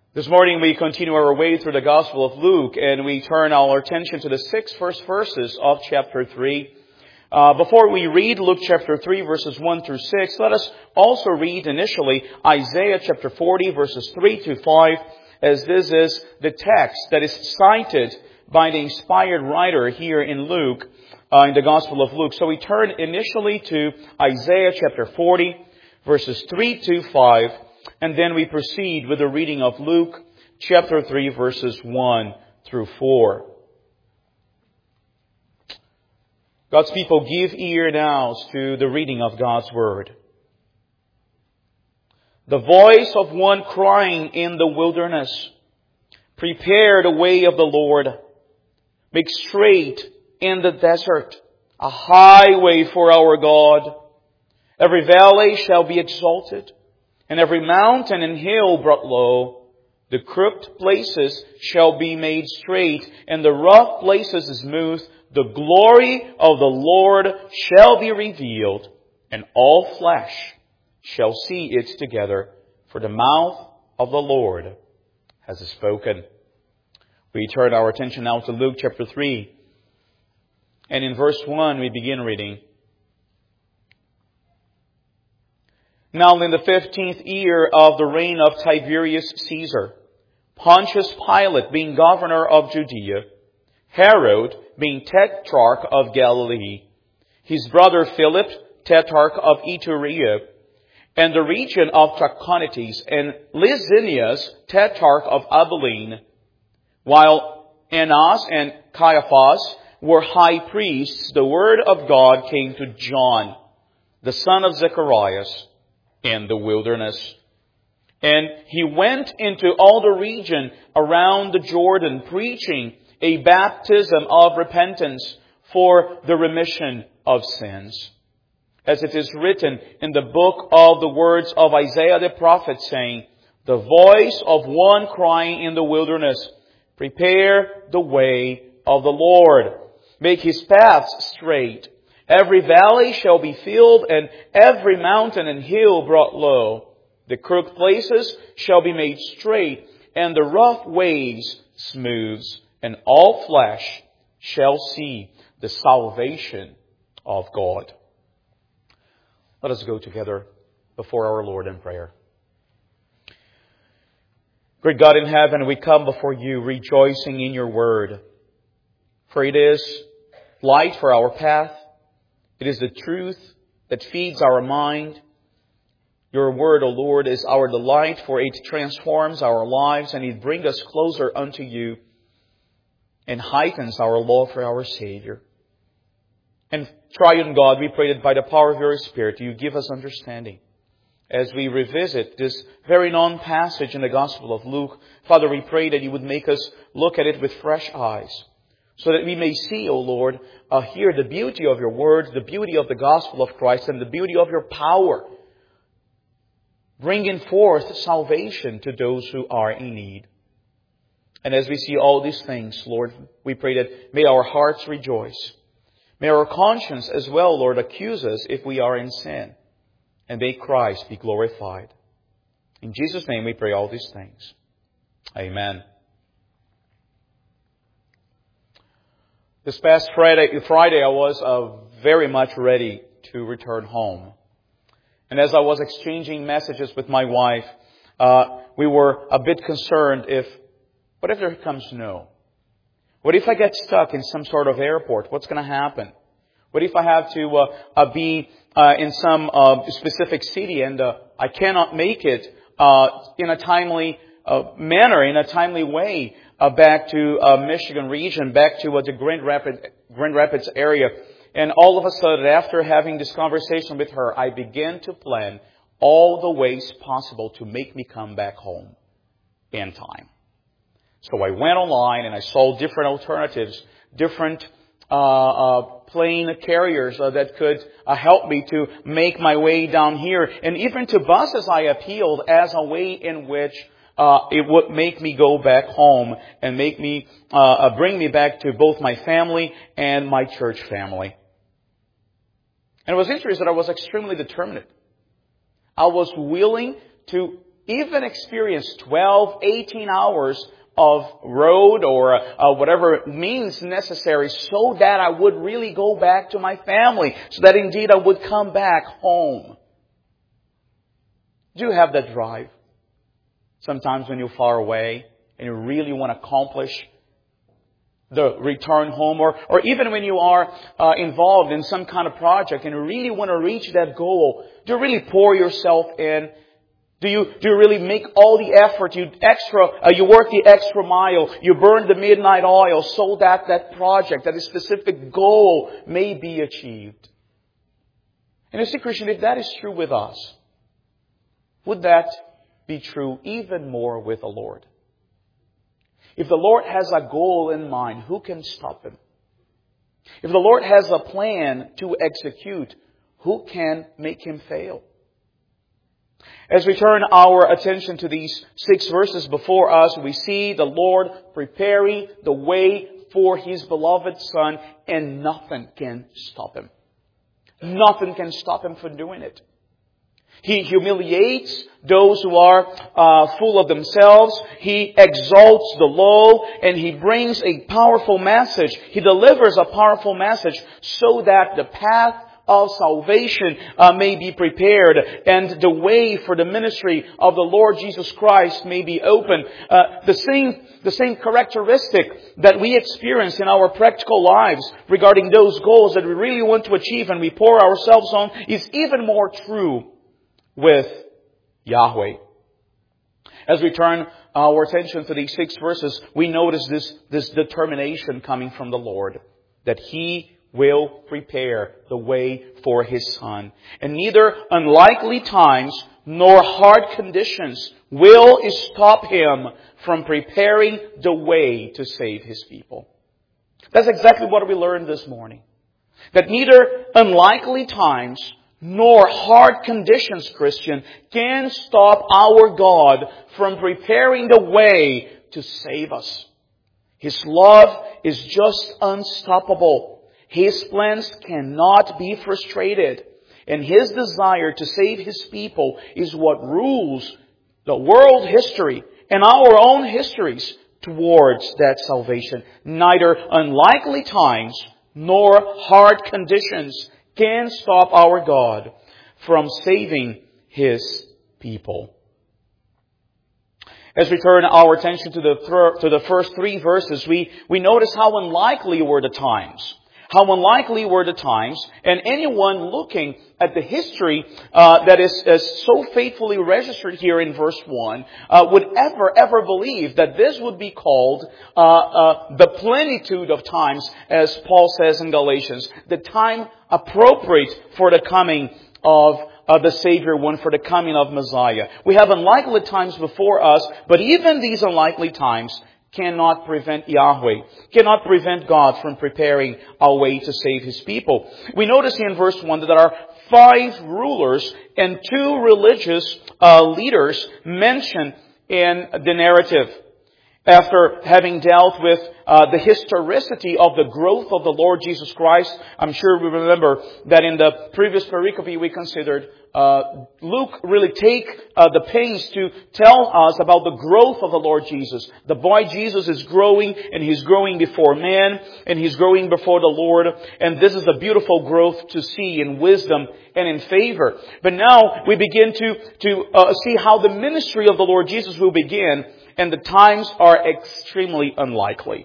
This morning we continue our way through the Gospel of Luke, and we turn our attention to the 6 first verses of chapter 3. Before we read Luke chapter 3 verses 1 through 6, let us also read initially Isaiah chapter 40 verses 3 to 5, as this is the text that is cited by the inspired writer here in Luke, in the Gospel of Luke. So we turn initially to Isaiah chapter 40 verses 3 to 5, and then we proceed with the reading of Luke chapter 3 verses 1 through 4. God's people, give ear now to the reading of God's Word. The voice of one crying in the wilderness, prepare the way of the Lord. Make straight in the desert a highway for our God. Every valley shall be exalted, and every mountain and hill brought low. The crooked places shall be made straight, and the rough places smooth. The glory of the Lord shall be revealed, and all flesh shall see it together, for the mouth of the Lord has spoken. We turn our attention now to Luke chapter 3. And in verse 1 we begin reading. Now in the 15th year of the reign of Tiberius Caesar, Pontius Pilate being governor of Judea, Herod being tetrarch of Galilee, his brother Philip, tetrarch of Iturea, and the region of Trachonitis, and Lysanias, tetrarch of Abilene, while Annas and Caiaphas were high priests, the word of God came to John, the son of Zacharias, in the wilderness. And he went into all the region around the Jordan, preaching a baptism of repentance for the remission of sins. As it is written in the book of the words of Isaiah the prophet, saying, the voice of one crying in the wilderness, prepare the way of the Lord. Make his paths straight. Every valley shall be filled, and every mountain and hill brought low. The crooked places shall be made straight, and the rough ways smooth, and all flesh shall see the salvation of God. Let us go together before our Lord in prayer. Great God in heaven, we come before you rejoicing in your word. For it is light for our path. It is the truth that feeds our mind. Your word, O Lord, is our delight, for it transforms our lives and it brings us closer unto you and heightens our love for our Savior. And triune God, we pray that by the power of your Spirit, you give us understanding. As we revisit this very known passage in the Gospel of Luke, Father, we pray that you would make us look at it with fresh eyes, so that we may see, O Lord, here the beauty of your word, the beauty of the gospel of Christ, and the beauty of your power, bringing forth salvation to those who are in need. And as we see all these things, Lord, we pray that may our hearts rejoice. May our conscience as well, Lord, accuse us if we are in sin. And may Christ be glorified. In Jesus' name we pray all these things. Amen. This past Friday I was very much ready to return home. And as I was exchanging messages with my wife, we were a bit concerned what if there comes snow? What if I get stuck in some sort of airport? What's going to happen? What if I have to be in some specific city and I cannot make it in a timely manner, in a timely way, back to Michigan region, back to the Grand Rapids area. And all of a sudden, after having this conversation with her, I began to plan all the ways possible to make me come back home in time. So I went online and I saw different alternatives, different plane carriers that could help me to make my way down here. And even to buses I appealed as a way in which it would make me go back home and make me bring me back to both my family and my church family. And it was interesting that I was extremely determined. I was willing to even experience 12, 18 hours of road or whatever means necessary so that I would really go back to my family, so that indeed I would come back home. Do you have that drive? Sometimes when you're far away and you really want to accomplish the return home, or even when you are involved in some kind of project and you really want to reach that goal, do you really pour yourself in? Do you really make all the effort? You work the extra mile. You burn the midnight oil so that that project, that specific goal may be achieved. And you see, Christian, if that is true with us, would that be true even more with the Lord? If the Lord has a goal in mind, who can stop Him? If the Lord has a plan to execute, who can make Him fail? As we turn our attention to these 6 verses before us, we see the Lord preparing the way for His beloved Son, and nothing can stop Him. Nothing can stop Him from doing it. He humiliates those who are full of themselves. He exalts the low, and He brings a powerful message. He delivers a powerful message so that the path of salvation may be prepared, and the way for the ministry of the Lord Jesus Christ may be open. The same characteristic that we experience in our practical lives regarding those goals that we really want to achieve and we pour ourselves on is even more true with Yahweh. As we turn our attention to these 6 verses, we notice this determination coming from the Lord, that He will prepare the way for His Son. And neither unlikely times nor hard conditions will stop Him from preparing the way to save His people. That's exactly what we learned this morning. That neither unlikely times nor hard conditions, Christian, can stop our God from preparing the way to save us. His love is just unstoppable. His plans cannot be frustrated. And His desire to save His people is what rules the world history and our own histories towards that salvation. Neither unlikely times nor hard conditions can stop our God from saving His people. As we turn our attention to the first 3 verses, we notice how unlikely were the times. How unlikely were the times, and anyone looking at the history that is so faithfully registered here in verse 1 would ever believe that this would be called the plenitude of times, as Paul says in Galatians, the time appropriate for the coming of the Savior one, for the coming of Messiah. We have unlikely times before us, but even these unlikely times cannot prevent Yahweh, cannot prevent God from preparing a way to save His people. We notice here in verse 1 that there are 5 rulers and 2 religious leaders mentioned in the narrative. After having dealt with the historicity of the growth of the Lord Jesus Christ, I'm sure we remember that in the previous pericope we considered, Luke really take the pains to tell us about the growth of the Lord Jesus. The boy Jesus is growing, and He's growing before man, and He's growing before the Lord. And this is a beautiful growth to see in wisdom and in favor. But now we begin to see how the ministry of the Lord Jesus will begin. And the times are extremely unlikely.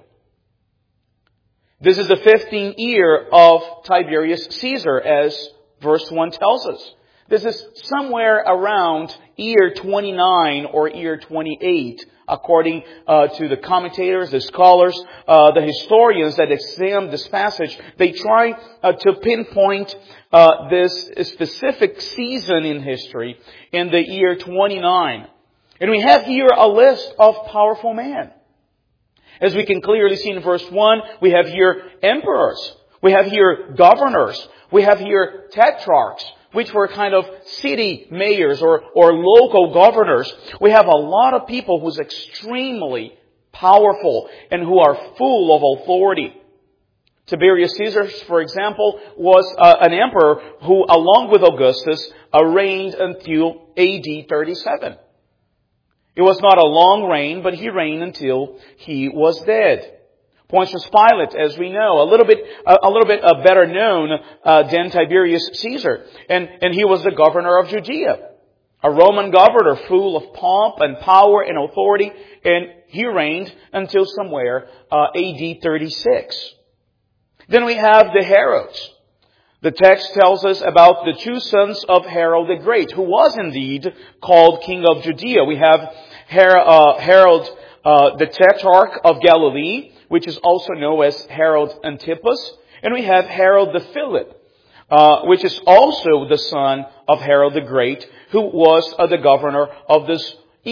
This is the 15th year of Tiberius Caesar, as verse 1 tells us. This is somewhere around year 29 or year 28, according to the commentators, the scholars, the historians that examine this passage. They try to pinpoint this specific season in history in the year 29. And we have here a list of powerful men. As we can clearly see in verse 1, we have here emperors. We have here governors. We have here tetrarchs, which were kind of city mayors or local governors. We have a lot of people who's extremely powerful and who are full of authority. Tiberius Caesar, for example, was an emperor who, along with Augustus, reigned until AD 37. It was not a long reign, but he reigned until he was dead. Pontius Pilate, as we know, a little bit better known than Tiberius Caesar, and he was the governor of Judea, a Roman governor full of pomp and power and authority, and he reigned until somewhere AD 36. Then we have the Herods. The text tells us about the two sons of Herod the Great, who was indeed called King of Judea. We have Herod the Tetrarch of Galilee, which is also known as Herod Antipas. And we have Herod the Philip, which is also the son of Herod the Great, who was the governor of the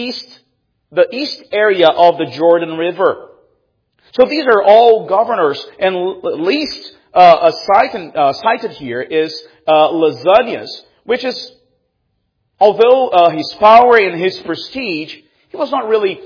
east area of the Jordan River. So these are all governors, and least cited here is Lysanias, which is, although his power and his prestige, he was not really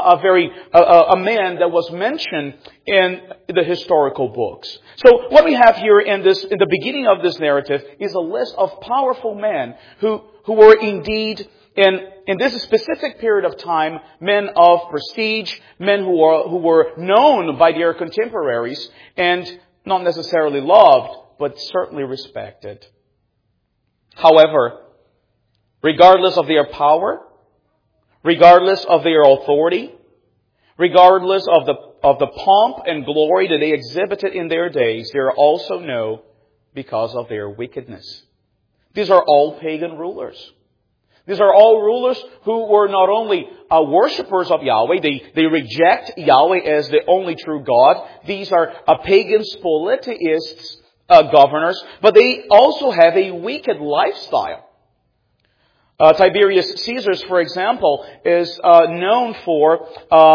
a man that was mentioned in the historical books. So what we have here in the beginning of this narrative is a list of powerful men who were indeed in this specific period of time, men of prestige, men who were known by their contemporaries and not necessarily loved, but certainly respected. However, regardless of their power, regardless of their authority, regardless of the pomp and glory that they exhibited in their days, they are also known because of their wickedness. These are all pagan rulers. These are all rulers who were not only worshippers of Yahweh, they reject Yahweh as the only true God. These are pagans, polytheists, governors, but they also have a wicked lifestyle. Tiberius Caesar, for example, is known for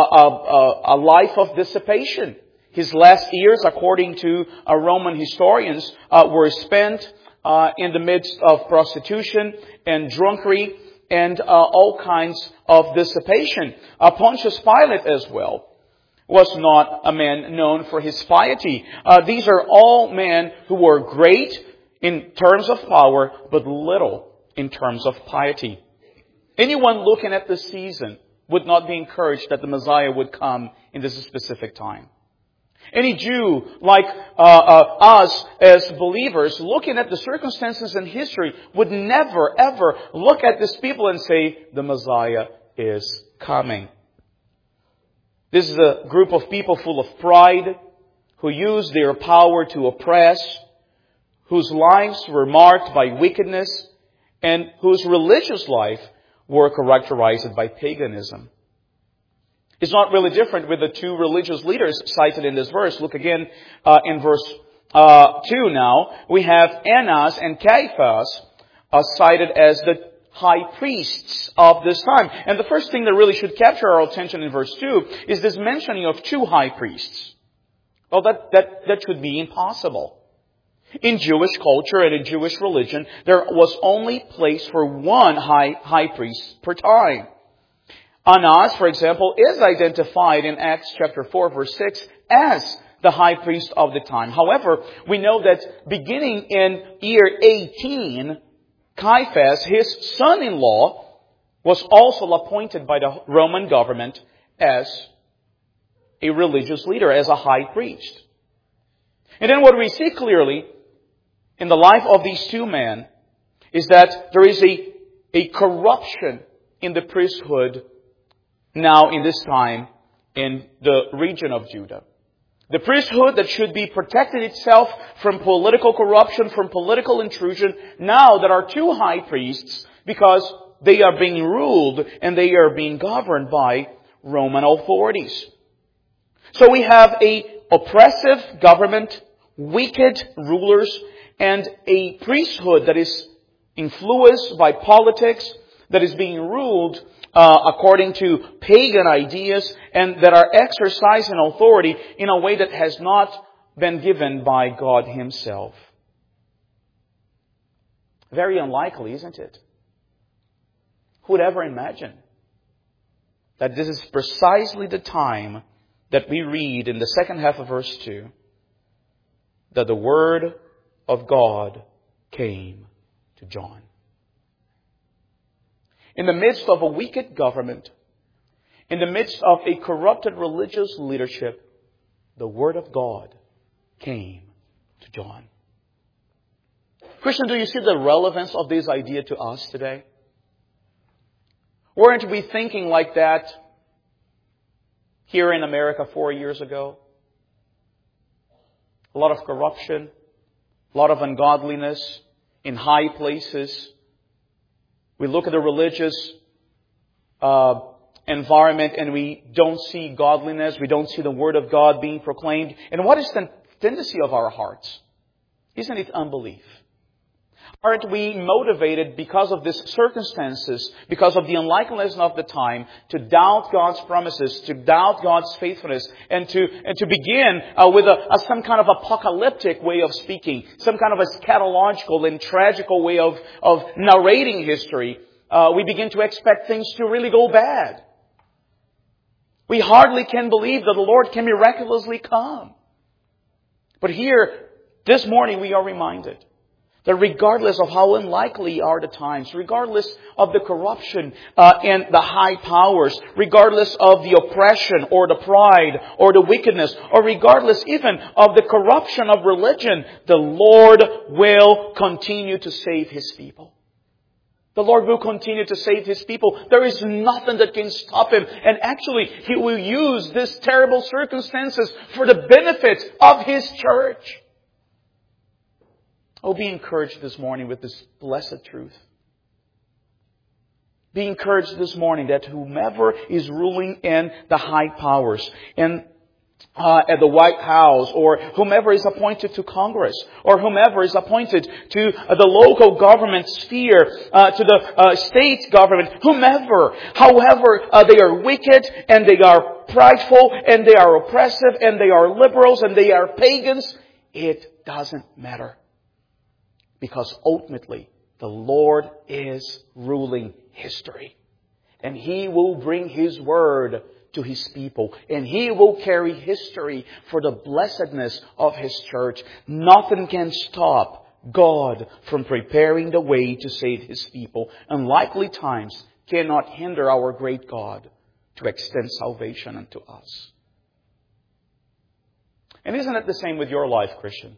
a life of dissipation. His last years, according to Roman historians, were spent in the midst of prostitution and drunkery and all kinds of dissipation. Pontius Pilate as well was not a man known for his piety. These are all men who were great in terms of power, but little in terms of piety. Anyone looking at this season would not be encouraged that the Messiah would come in this specific time. Any Jew like us as believers looking at the circumstances in history would never ever look at these people and say, the Messiah is coming. This is a group of people full of pride, who use their power to oppress, whose lives were marked by wickedness, and whose religious life were characterized by paganism. It's not really different with the two religious leaders cited in this verse. Look again in verse 2 now. We have Annas and Caiaphas cited as the high priests of this time. And the first thing that really should capture our attention in verse 2 is this mentioning of two high priests. Well, that should be impossible. In Jewish culture and in Jewish religion, there was only place for one high priest per time. Annas, for example, is identified in Acts chapter 4, verse 6 as the high priest of the time. However, we know that beginning in year 18, Caiaphas, his son-in-law, was also appointed by the Roman government as a religious leader, as a high priest. And then what we see clearly in the life of these two men is that there is a corruption in the priesthood now in this time in the region of Judah. The priesthood that should be protecting itself from political corruption, from political intrusion, now there are two high priests because they are being ruled and they are being governed by Roman authorities. So we have a oppressive government, wicked rulers, and a priesthood that is influenced by politics, that is being ruled according to pagan ideas, and that are exercising authority in a way that has not been given by God Himself. Very unlikely, isn't it? Who would ever imagine that this is precisely the time that we read in the second half of verse 2 that the Word of God came to John. In the midst of a wicked government, In the midst of a corrupted religious leadership, the Word of God came to John. Christian, do you see the relevance of this idea to us today? Weren't we thinking like that here in America 4 years ago? A lot of corruption, a lot of ungodliness in high places. We look at the religious environment and we don't see godliness. We don't see the Word of God being proclaimed. And what is the tendency of our hearts? Isn't it unbelief? Aren't we motivated because of these circumstances, because of the unlikeliness of the time, to doubt God's promises, to doubt God's faithfulness, and to begin with some kind of apocalyptic way of speaking, some kind of eschatological and tragical way of narrating history? We begin to expect things to really go bad. We hardly can believe that the Lord can miraculously come. But here, this morning, we are reminded that regardless of how unlikely are the times, regardless of the corruption and the high powers, regardless of the oppression or the pride or the wickedness, or regardless even of the corruption of religion, the Lord will continue to save His people. The Lord will continue to save His people. There is nothing that can stop Him. And actually, He will use these terrible circumstances for the benefit of His church. Oh, be encouraged this morning with this blessed truth. Be encouraged this morning that whomever is ruling in the high powers, and at the White House, or whomever is appointed to Congress, or whomever is appointed to the local government sphere, to the state government, whomever, however they are wicked, and they are prideful, and they are oppressive, and they are liberals, and they are pagans, it doesn't matter. Because ultimately, the Lord is ruling history. And He will bring His Word to His people. And He will carry history for the blessedness of His church. Nothing can stop God from preparing the way to save His people. Unlikely times cannot hinder our great God to extend salvation unto us. And isn't it the same with your life, Christian?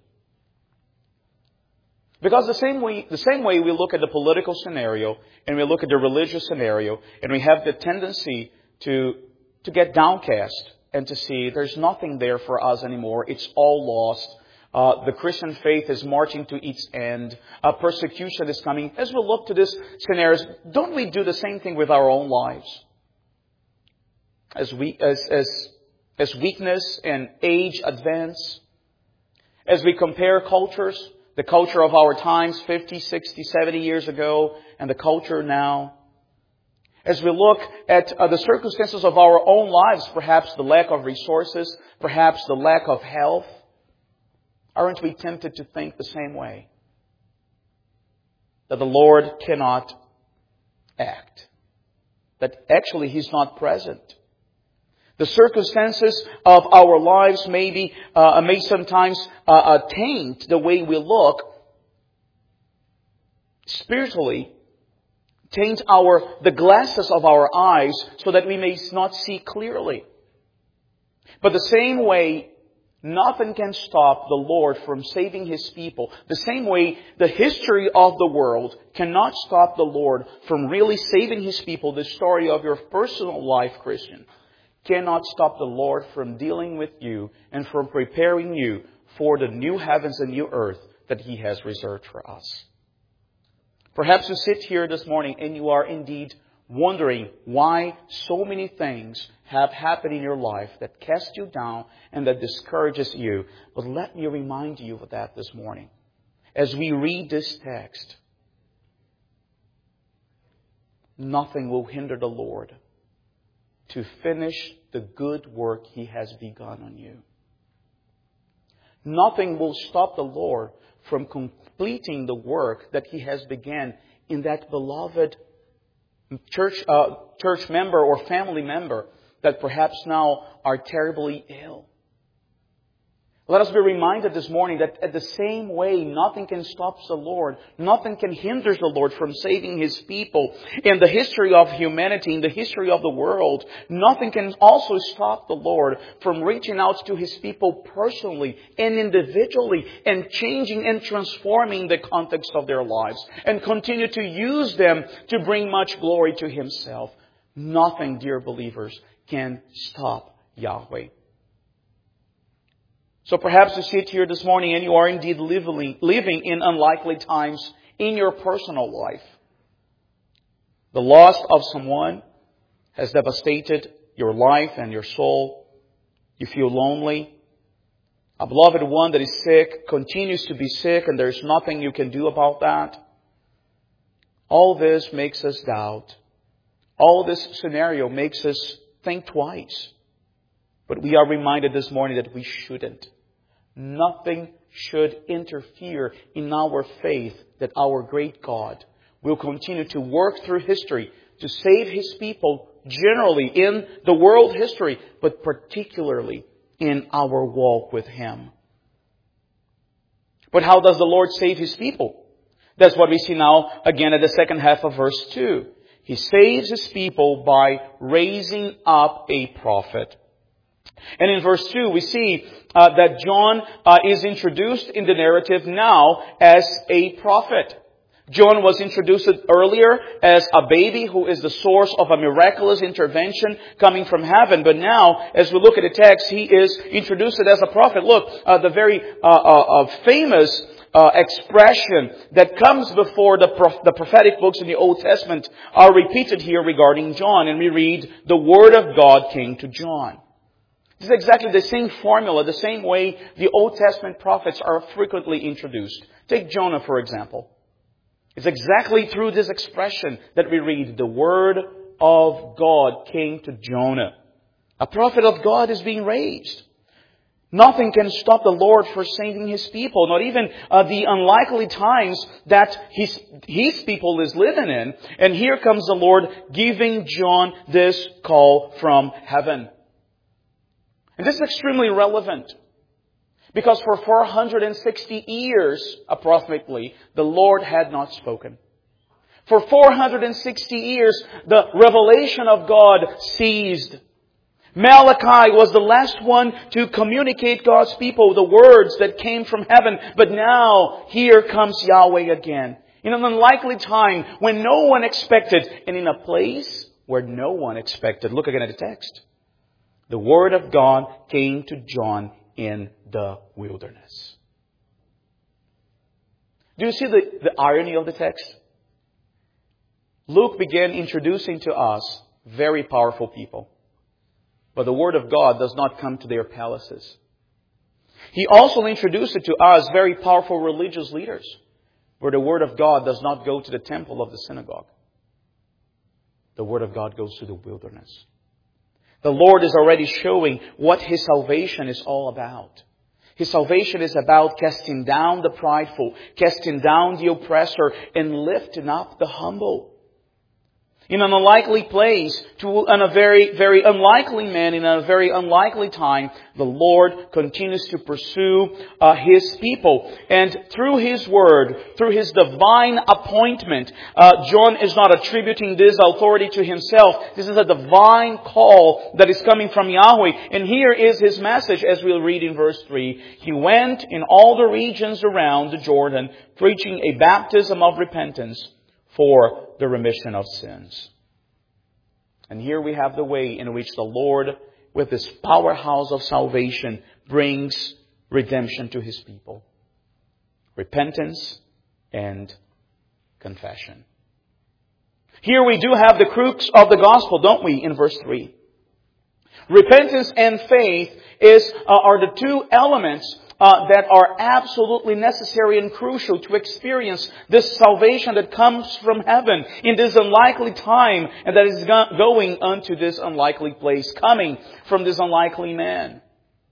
Because the same way we look at the political scenario and we look at the religious scenario, and we have the tendency to get downcast and to see there's nothing there for us anymore. It's all lost. The Christian faith is marching to its end. Persecution is coming. As we look to these scenarios, don't we do the same thing with our own lives? As weakness and age advance, as we compare cultures, the culture of our times 50, 60, 70 years ago and the culture now. As we look at the circumstances of our own lives, perhaps the lack of resources, perhaps the lack of health, aren't we tempted to think the same way? That the Lord cannot act. That actually He's not present. The circumstances of our lives may sometimes taint the way we look spiritually, taint the glasses of our eyes so that we may not see clearly. But the same way, nothing can stop the Lord from saving His people. The same way, the history of the world cannot stop the Lord from really saving His people. The story of your personal life, Christian, cannot stop the Lord from dealing with you and from preparing you for the new heavens and new earth that He has reserved for us. Perhaps you sit here this morning and you are indeed wondering why so many things have happened in your life that cast you down and that discourages you. But let me remind you of that this morning. As we read this text, nothing will hinder the Lord to finish the good work He has begun on you. Nothing will stop the Lord from completing the work that He has begun in that beloved church member or family member that perhaps now are terribly ill. Let us be reminded this morning that at the same way, nothing can stop the Lord. Nothing can hinder the Lord from saving His people. In the history of humanity, in the history of the world, nothing can also stop the Lord from reaching out to His people personally and individually and changing and transforming the context of their lives and continue to use them to bring much glory to Himself. Nothing, dear believers, can stop Yahweh. So perhaps you sit here this morning and you are indeed living in unlikely times in your personal life. The loss of someone has devastated your life and your soul. You feel lonely. A beloved one that is sick continues to be sick and there's nothing you can do about that. All this makes us doubt. All this scenario makes us think twice. But we are reminded this morning that we shouldn't. Nothing should interfere in our faith that our great God will continue to work through history to save His people generally in the world history, but particularly in our walk with Him. But how does the Lord save His people? That's what we see now again at the second half of verse 2. He saves His people by raising up a prophet. And in verse 2, we see that John is introduced in the narrative now as a prophet. John was introduced earlier as a baby who is the source of a miraculous intervention coming from heaven. But now, as we look at the text, he is introduced as a prophet. Look, the very famous expression that comes before the prophetic books in the Old Testament are repeated here regarding John. And we read, "The word of God came to John." This is exactly the same formula, the same way the Old Testament prophets are frequently introduced. Take Jonah, for example. It's exactly through this expression that we read, "The word of God came to Jonah." A prophet of God is being raised. Nothing can stop the Lord for saving His people, not even the unlikely times that His people is living in. And here comes the Lord giving John this call from heaven. And this is extremely relevant because for 460 years, approximately, the Lord had not spoken. For 460 years, the revelation of God ceased. Malachi was the last one to communicate God's people the words that came from heaven. But now, here comes Yahweh again. In an unlikely time when no one expected and in a place where no one expected. Look again at the text. The word of God came to John in the wilderness. Do you see the irony of the text? Luke began introducing to us very powerful people. But the word of God does not come to their palaces. He also introduced it to us very powerful religious leaders, where the word of God does not go to the temple of the synagogue. The word of God goes to the wilderness. The Lord is already showing what His salvation is all about. His salvation is about casting down the prideful, casting down the oppressor, and lifting up the humble. In an unlikely place, to a very, very unlikely man, in a very unlikely time, the Lord continues to pursue His people. And through His word, through His divine appointment, John is not attributing this authority to himself. This is a divine call that is coming from Yahweh. And here is his message, as we'll read in verse 3. He went in all the regions around the Jordan, preaching a baptism of repentance for the remission of sins. And here we have the way in which the Lord, with His powerhouse of salvation, brings redemption to His people. Repentance and confession. Here we do have the crux of the gospel, don't we, in verse 3. Repentance and faith are the two elements that are absolutely necessary and crucial to experience this salvation that comes from heaven in this unlikely time and that is going unto this unlikely place, coming from this unlikely man.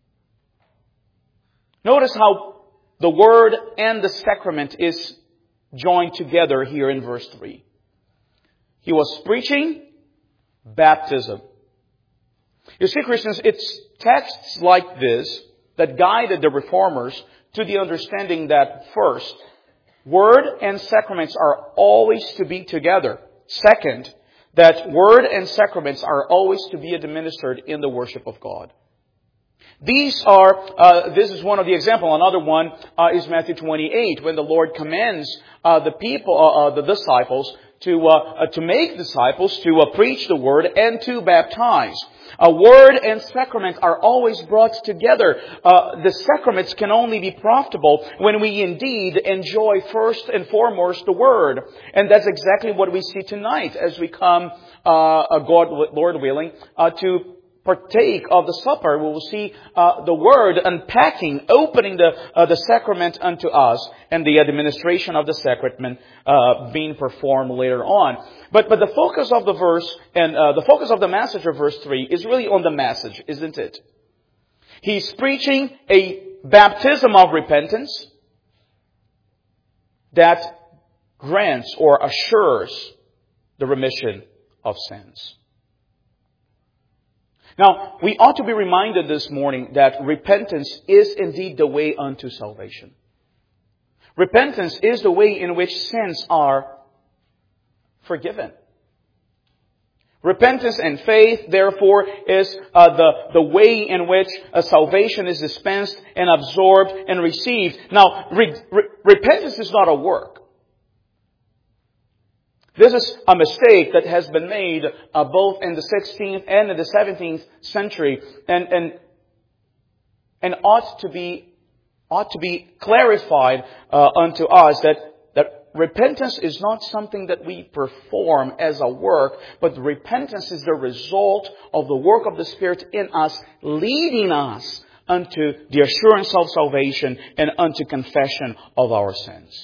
Notice how the word and the sacrament is joined together here in verse 3. He was preaching baptism. You see, Christians, it's texts like this that guided the Reformers to the understanding that first, Word and sacraments are always to be together. Second, that Word and sacraments are always to be administered in the worship of God. This is one of the examples. Another one is Matthew 28, when the Lord commands the disciples to make disciples, to preach the Word, and to baptize. Word and sacrament are always brought together. The sacraments can only be profitable when we indeed enjoy first and foremost the Word. And that's exactly what we see tonight as we come, Lord willing, to partake of the supper. We will see the Word unpacking, opening the sacrament unto us, and the administration of the sacrament being performed later on. But the focus of the verse and the focus of the message of verse 3 is really on the message, isn't it? He's preaching a baptism of repentance that grants or assures the remission of sins. Now, we ought to be reminded this morning that repentance is indeed the way unto salvation. Repentance is the way in which sins are forgiven. Repentance and faith, therefore, is the way in which salvation is dispensed and absorbed and received. Now, repentance is not a work. This is a mistake that has been made both in the 16th and in the 17th century, and ought to be clarified unto us that repentance is not something that we perform as a work, but repentance is the result of the work of the Spirit in us, leading us unto the assurance of salvation and unto confession of our sins.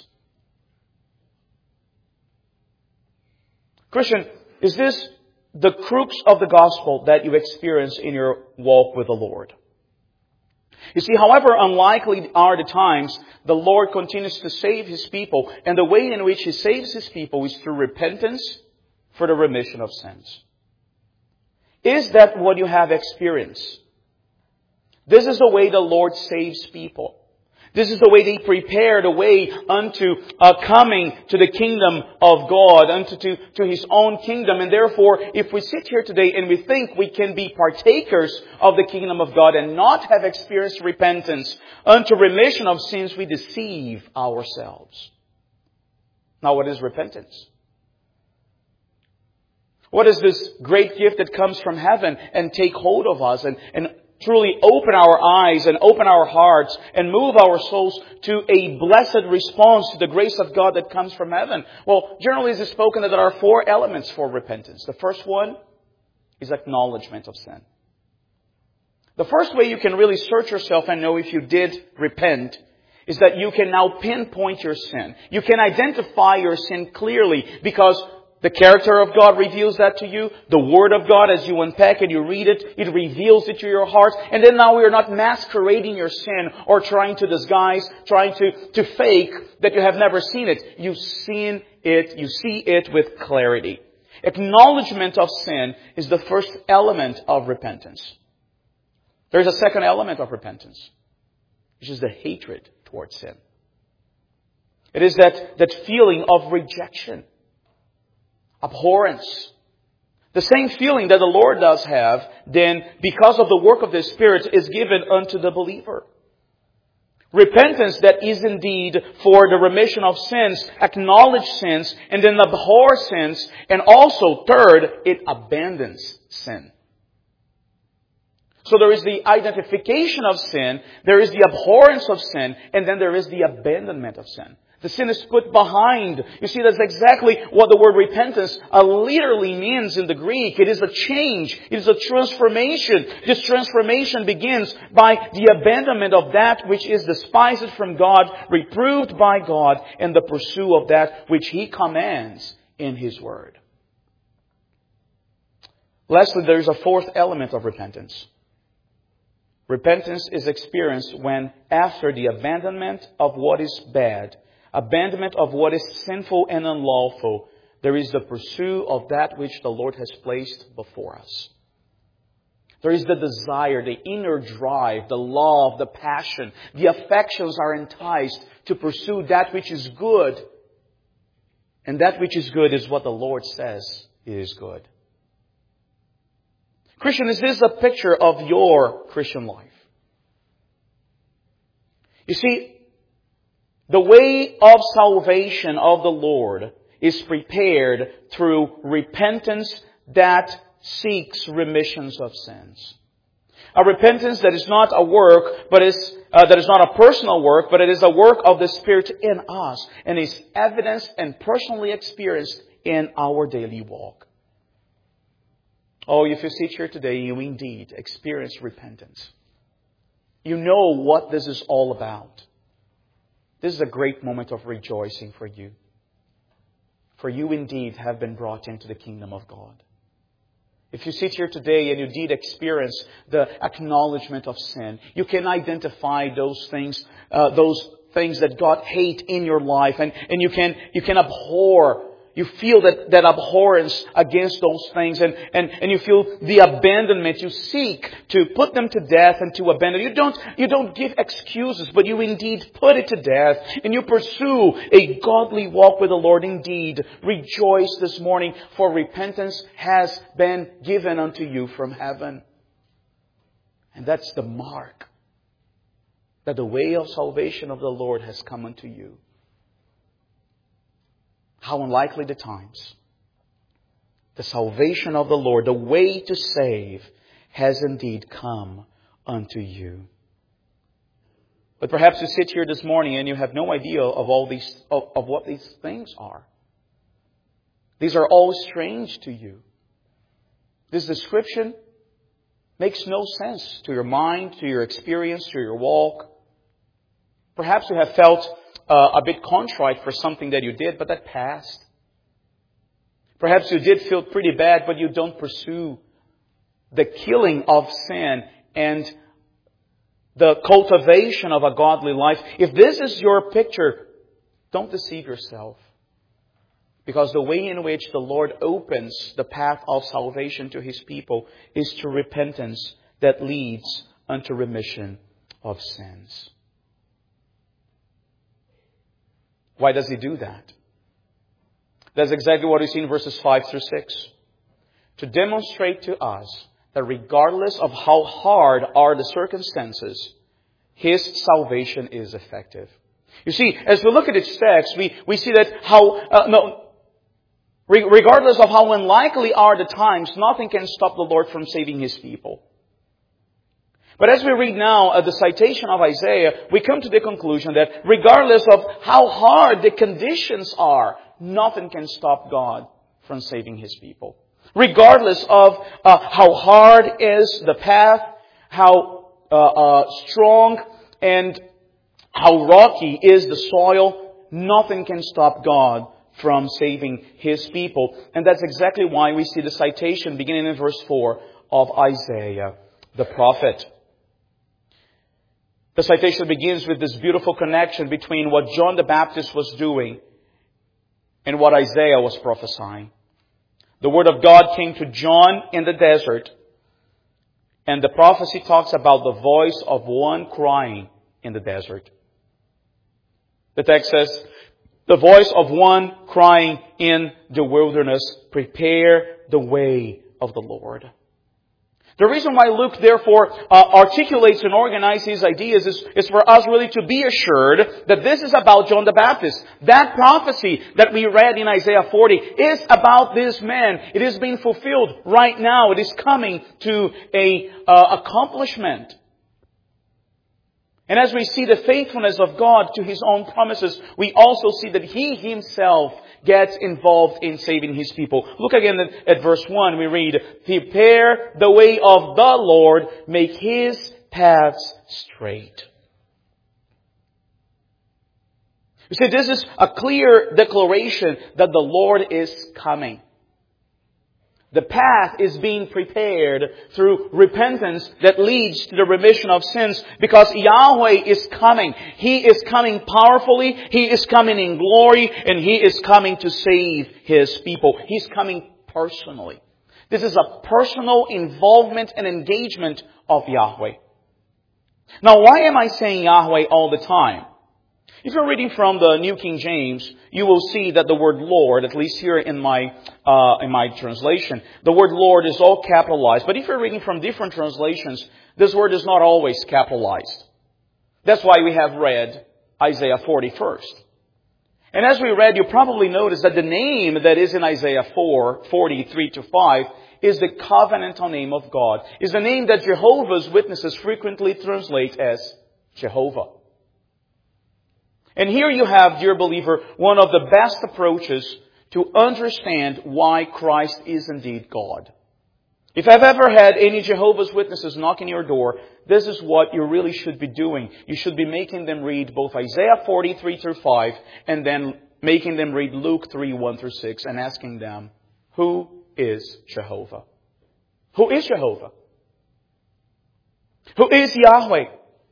Christian, is this the crux of the gospel that you experience in your walk with the Lord? You see, however unlikely are the times, the Lord continues to save His people, and the way in which He saves His people is through repentance for the remission of sins. Is that what you have experienced? This is the way the Lord saves people. This is the way they prepare the way unto coming to the kingdom of God, unto to His own kingdom. And therefore, if we sit here today and we think we can be partakers of the kingdom of God and not have experienced repentance unto remission of sins, we deceive ourselves. Now, what is repentance? What is this great gift that comes from heaven and take hold of us and truly open our eyes and open our hearts and move our souls to a blessed response to the grace of God that comes from heaven? Well, generally it is spoken that there are 4 elements for repentance. The first one is acknowledgement of sin. The first way you can really search yourself and know if you did repent is that you can now pinpoint your sin. You can identify your sin clearly because the character of God reveals that to you. The Word of God, as you unpack and you read it, it reveals it to your heart. And then now we are not masquerading your sin or trying to disguise, trying to fake that you have never seen it. You've seen it. You see it with clarity. Acknowledgement of sin is the first element of repentance. There's a second element of repentance, which is the hatred towards sin. It is that feeling of rejection. Abhorrence. The same feeling that the Lord does have, then, because of the work of the Spirit, is given unto the believer. Repentance that is indeed for the remission of sins, acknowledge sins, and then abhor sins, and also, third, it abandons sin. So there is the identification of sin, there is the abhorrence of sin, and then there is the abandonment of sin. The sin is put behind. You see, that's exactly what the word repentance literally means in the Greek. It is a change. It is a transformation. This transformation begins by the abandonment of that which is despised from God, reproved by God, and the pursuit of that which He commands in His Word. Lastly, there is a fourth element of repentance. Repentance is experienced when, after the abandonment of what is bad, abandonment of what is sinful and unlawful, there is the pursuit of that which the Lord has placed before us. There is the desire, the inner drive, the love, the passion. The affections are enticed to pursue that which is good. And that which is good is what the Lord says is good. Christian, is this a picture of your Christian life? You see, the way of salvation of the Lord is prepared through repentance that seeks remissions of sins. A repentance that is not a work, but that is not a personal work, but it is a work of the Spirit in us and is evidenced and personally experienced in our daily walk. Oh, if you sit here today, you indeed experience repentance. You know what this is all about. This is a great moment of rejoicing for you. For you indeed have been brought into the kingdom of God. If you sit here today and you indeed experience the acknowledgement of sin, you can identify those things that God hates in your life, and you can abhor. You feel that abhorrence against those things, and you feel the abandonment. You seek to put them to death and to abandon. You don't give excuses, but you indeed put it to death, and you pursue a godly walk with the Lord. Indeed, rejoice this morning, for repentance has been given unto you from heaven. And that's the mark that the way of salvation of the Lord has come unto you. How unlikely the times. The salvation of the Lord, the way to save, has indeed come unto you. But perhaps you sit here this morning and you have no idea of what these things are. These are all strange to you. This description makes no sense to your mind, to your experience, to your walk. Perhaps you have felt a bit contrite for something that you did, but that passed. Perhaps you did feel pretty bad, but you don't pursue the killing of sin and the cultivation of a godly life. If this is your picture, don't deceive yourself. Because the way in which the Lord opens the path of salvation to His people is through repentance that leads unto remission of sins. Why does He do that? That's exactly what we see in verses 5 through 6. To demonstrate to us that regardless of how hard are the circumstances, His salvation is effective. You see, as we look at its text, we see that regardless of how unlikely are the times, nothing can stop the Lord from saving His people. But as we read now the citation of Isaiah, we come to the conclusion that regardless of how hard the conditions are, nothing can stop God from saving His people. Regardless of how hard is the path, how strong and how rocky is the soil, nothing can stop God from saving His people. And that's exactly why we see the citation beginning in verse 4 of Isaiah the prophet. The citation begins with this beautiful connection between what John the Baptist was doing and what Isaiah was prophesying. The Word of God came to John in the desert, and the prophecy talks about the voice of one crying in the desert. The text says, the voice of one crying in the wilderness, prepare the way of the Lord. The reason why Luke, therefore, articulates and organizes his ideas is for us really to be assured that this is about John the Baptist. That prophecy that we read in Isaiah 40 is about this man. It is being fulfilled right now. It is coming to a accomplishment. And as we see the faithfulness of God to His own promises, we also see that He Himself gets involved in saving His people. Look again at verse 1. We read, prepare the way of the Lord, make His paths straight. You see, this is a clear declaration that the Lord is coming. The path is being prepared through repentance that leads to the remission of sins, because Yahweh is coming. He is coming powerfully. He is coming in glory, and He is coming to save His people. He's coming personally. This is a personal involvement and engagement of Yahweh. Now, why am I saying Yahweh all the time? If you're reading from the New King James, you will see that the word Lord, at least here in my translation, the word Lord is all capitalized. But if you're reading from different translations, this word is not always capitalized. That's why we have read Isaiah 40 first. And as we read, you probably noticed that the name that is in Isaiah 4:43-5, is the covenantal name of God. Is the name that Jehovah's Witnesses frequently translate as Jehovah. And here you have, dear believer, one of the best approaches to understand why Christ is indeed God. If I've ever had any Jehovah's Witnesses knocking your door, this is what you really should be doing. You should be making them read both Isaiah 43-5 and then making them read Luke 3:1-6 and asking them, who is Jehovah? Who is Jehovah? Who is Yahweh?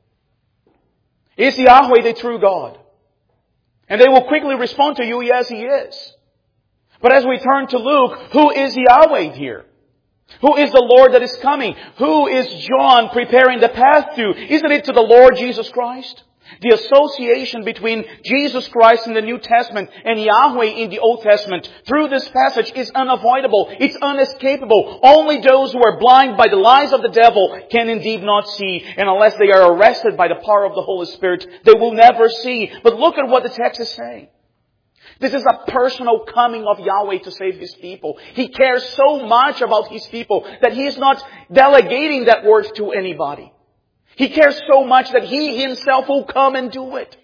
Is Yahweh the true God? And they will quickly respond to you, yes, He is. But as we turn to Luke, who is Yahweh here? Who is the Lord that is coming? Who is John preparing the path to? Isn't it to the Lord Jesus Christ? The association between Jesus Christ in the New Testament and Yahweh in the Old Testament through this passage is unavoidable. It's unescapable. Only those who are blind by the lies of the devil can indeed not see. And unless they are arrested by the power of the Holy Spirit, they will never see. But look at what the text is saying. This is a personal coming of Yahweh to save His people. He cares so much about His people that He is not delegating that work to anybody. He cares so much that He Himself will come and do it.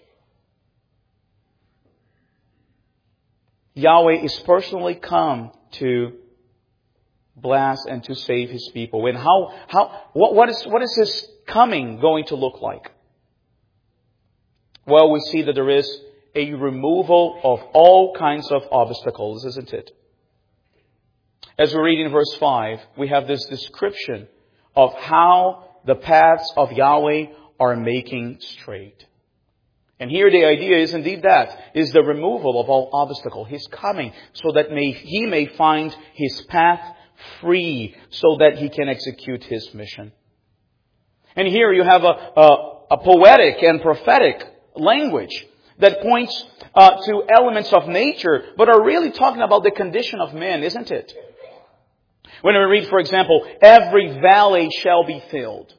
Yahweh is personally come to bless and to save His people. And what is His coming going to look like? Well, we see that there is a removal of all kinds of obstacles, isn't it? As we read in verse 5, we have this description of how the paths of Yahweh are making straight. And here the idea is indeed that, is the removal of all obstacle. He's coming so that He may find His path free so that He can execute His mission. And here you have a poetic and prophetic language that points to elements of nature, but are really talking about the condition of men, isn't it? When we read, for example, every valley shall be filled.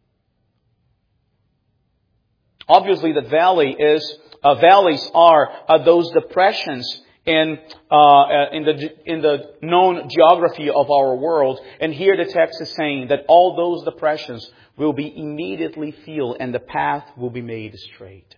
Obviously, the valleys are those depressions in the known geography of our world. And here the text is saying that all those depressions will be immediately filled and the path will be made straight.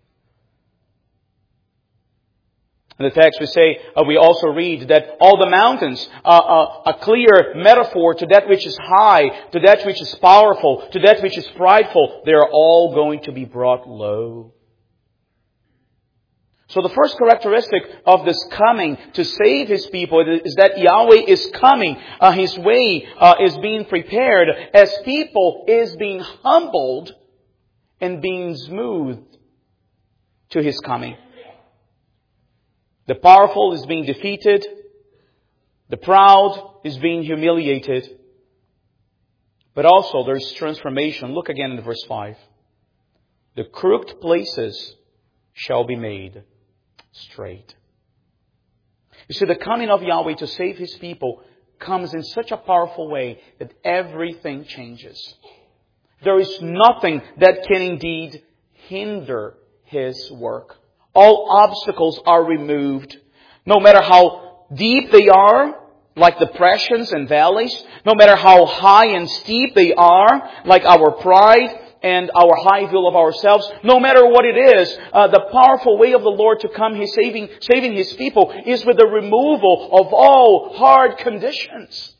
In the text we also read that all the mountains, a clear metaphor to that which is high, to that which is powerful, to that which is prideful, they are all going to be brought low. So the first characteristic of this coming to save His people is that Yahweh is coming. His way is being prepared as people is being humbled and being smoothed to His coming. The powerful is being defeated. The proud is being humiliated. But also there's transformation. Look again in verse 5. The crooked places shall be made straight. You see, the coming of Yahweh to save His people comes in such a powerful way that everything changes. There is nothing that can indeed hinder His work. All obstacles are removed, no matter how deep they are, like depressions and valleys, no matter how high and steep they are, like our pride and our high view of ourselves, no matter what it is, the powerful way of the Lord to come, He's saving His people, is with the removal of all hard conditions.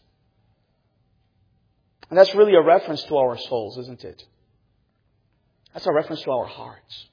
And that's really a reference to our souls, isn't it? That's a reference to our hearts.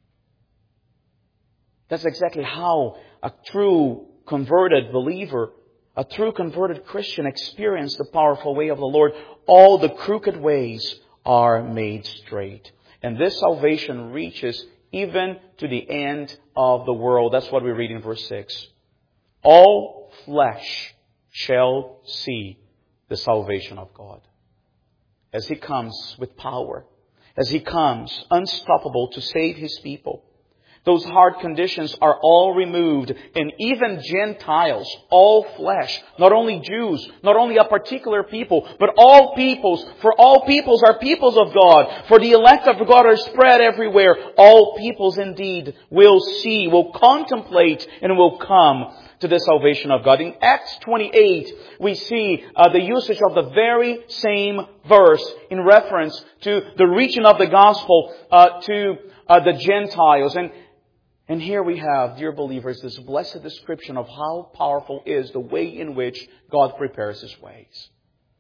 That's exactly how a true converted believer, a true converted Christian experienced the powerful way of the Lord. All the crooked ways are made straight. And this salvation reaches even to the end of the world. That's what we read in verse 6. All flesh shall see the salvation of God. As He comes with power, as He comes unstoppable to save His people, those hard conditions are all removed, and even Gentiles, all flesh, not only Jews, not only a particular people, but all peoples, for all peoples are peoples of God, for the elect of God are spread everywhere. All peoples indeed will see, will contemplate, and will come to the salvation of God. In Acts 28, we see the usage of the very same verse in reference to the reaching of the gospel to the Gentiles. And here we have, dear believers, this blessed description of how powerful is the way in which God prepares His ways.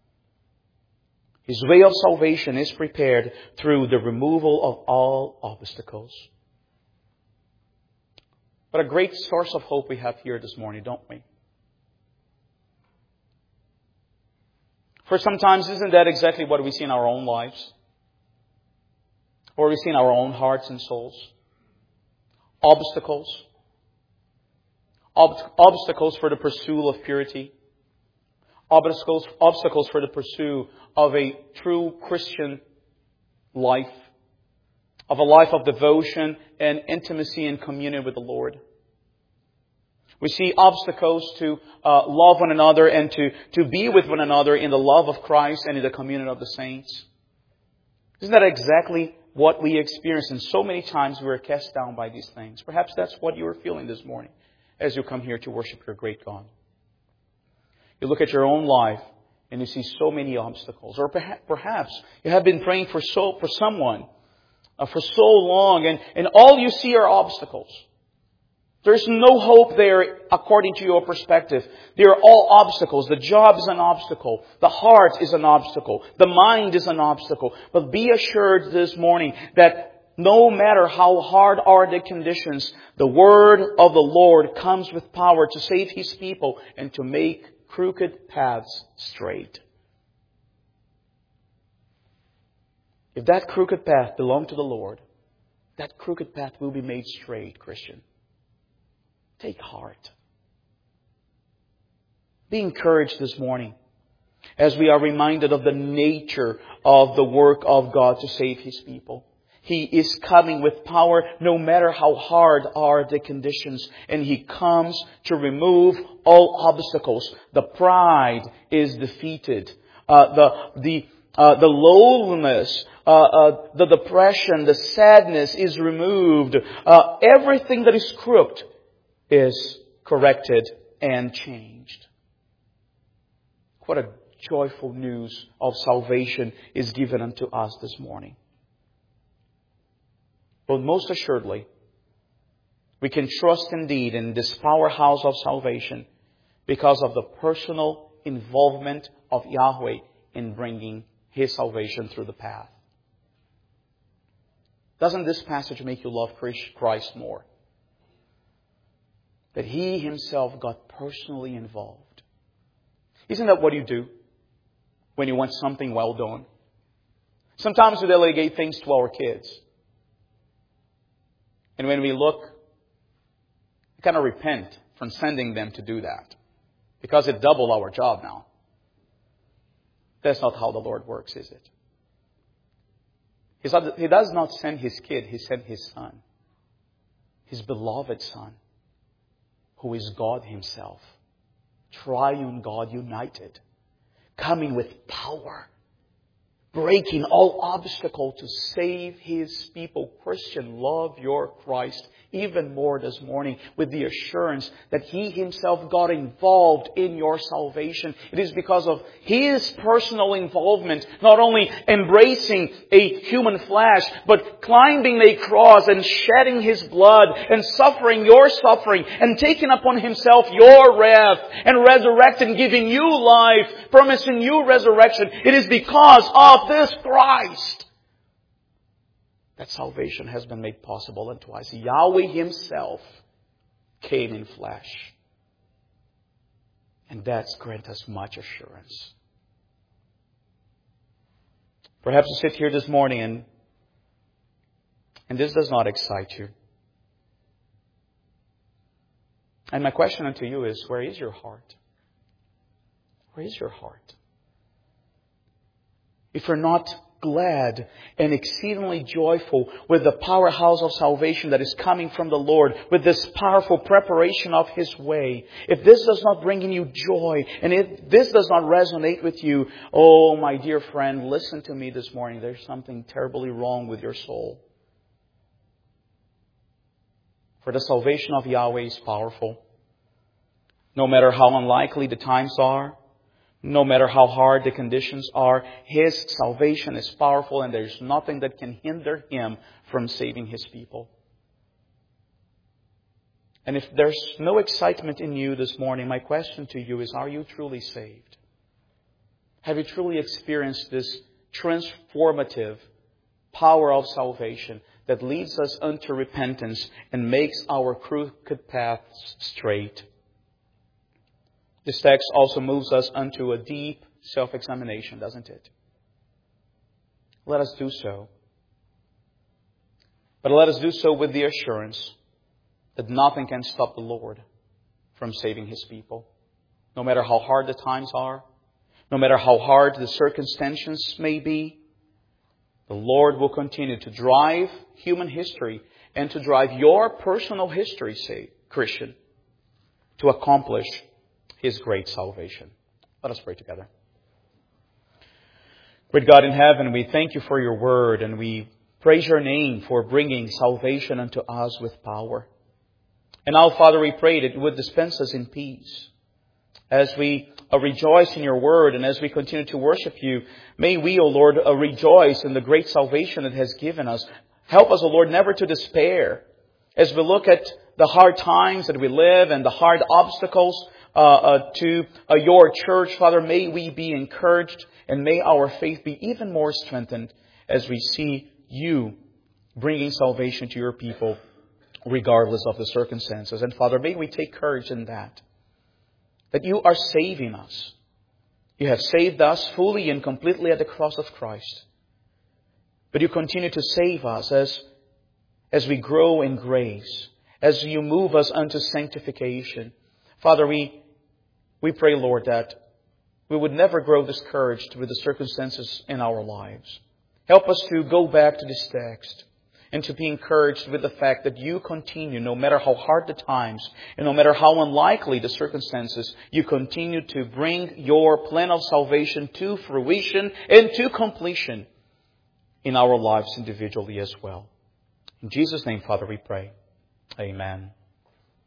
His way of salvation is prepared through the removal of all obstacles. But a great source of hope we have here this morning, don't we? For sometimes, isn't that exactly what we see in our own lives? Or we see in our own hearts and souls? Obstacles. Obstacles for the pursuit of purity. Obstacles for the pursuit of a true Christian life. Of a life of devotion and intimacy and communion with the Lord. We see obstacles to love one another and to be with one another in the love of Christ and in the communion of the saints. Isn't that exactly what we experience? And so many times we are cast down by these things. Perhaps that's what you are feeling this morning as you come here to worship your great God. You look at your own life and you see so many obstacles. Or perhaps you have been praying for someone for so long and all you see are obstacles. There's no hope there according to your perspective. They are all obstacles. The job is an obstacle. The heart is an obstacle. The mind is an obstacle. But be assured this morning that no matter how hard are the conditions, the word of the Lord comes with power to save His people and to make crooked paths straight. If that crooked path belonged to the Lord, that crooked path will be made straight, Christian. Take heart. Be encouraged this morning as we are reminded of the nature of the work of God to save His people. He is coming with power no matter how hard are the conditions. And He comes to remove all obstacles. The pride is defeated. The lowliness, the depression, the sadness is removed. Everything that is crooked is corrected and changed. What a joyful news of salvation is given unto us this morning. But most assuredly, we can trust indeed in this powerhouse of salvation because of the personal involvement of Yahweh in bringing His salvation through the path. Doesn't this passage make you love Christ more? That He Himself got personally involved. Isn't that what you do when you want something well done? Sometimes we delegate things to our kids. And when we look, we kind of repent from sending them to do that. Because it doubled our job now. That's not how the Lord works, is it? He does not send His kid, He sent His Son. His beloved Son. Who is God Himself. Triune God united. Coming with power. Breaking all obstacle to save His people. Christian, love your Christ even more this morning with the assurance that He Himself got involved in your salvation. It is because of His personal involvement, not only embracing a human flesh, but climbing a cross and shedding His blood and suffering your suffering and taking upon Himself your wrath and resurrecting, giving you life, promising you resurrection. It is because of this Christ that salvation has been made possible unto us. Yahweh Himself came in flesh. And that's grant us much assurance. Perhaps you sit here this morning and this does not excite you. And my question unto you is, where is your heart? Where is your heart? if we're not glad and exceedingly joyful with the powerhouse of salvation that is coming from the Lord, with this powerful preparation of His way, if this does not bring in you joy, and if this does not resonate with you, oh, my dear friend, listen to me this morning. There's something terribly wrong with your soul. For the salvation of Yahweh is powerful. No matter how unlikely the times are, no matter how hard the conditions are, His salvation is powerful, and there's nothing that can hinder Him from saving His people. And if there's no excitement in you this morning, my question to you is, are you truly saved? Have you truly experienced this transformative power of salvation that leads us unto repentance and makes our crooked paths straight? This text also moves us unto a deep self-examination, doesn't it? Let us do so. But let us do so with the assurance that nothing can stop the Lord from saving His people. No matter how hard the times are, no matter how hard the circumstances may be, the Lord will continue to drive human history and to drive your personal history, say, Christian, to accomplish His great salvation. Let us pray together. Great God in heaven, we thank You for Your word, and we praise Your name for bringing salvation unto us with power. And now, Father, we pray that You would dispense us in peace. As we rejoice in Your word and as we continue to worship You, may we, O Lord, rejoice in the great salvation it has given us. Help us, O Lord, never to despair. As we look at the hard times that we live and the hard obstacles to Your church, Father, may we be encouraged and may our faith be even more strengthened as we see You bringing salvation to Your people regardless of the circumstances. And Father, may we take courage in that You are saving us. You have saved us fully and completely at the cross of Christ. But You continue to save us as we grow in grace, as You move us unto sanctification. Father, we pray, Lord, that we would never grow discouraged with the circumstances in our lives. Help us to go back to this text and to be encouraged with the fact that You continue, no matter how hard the times and no matter how unlikely the circumstances, You continue to bring Your plan of salvation to fruition and to completion in our lives individually as well. In Jesus' name, Father, we pray. Amen.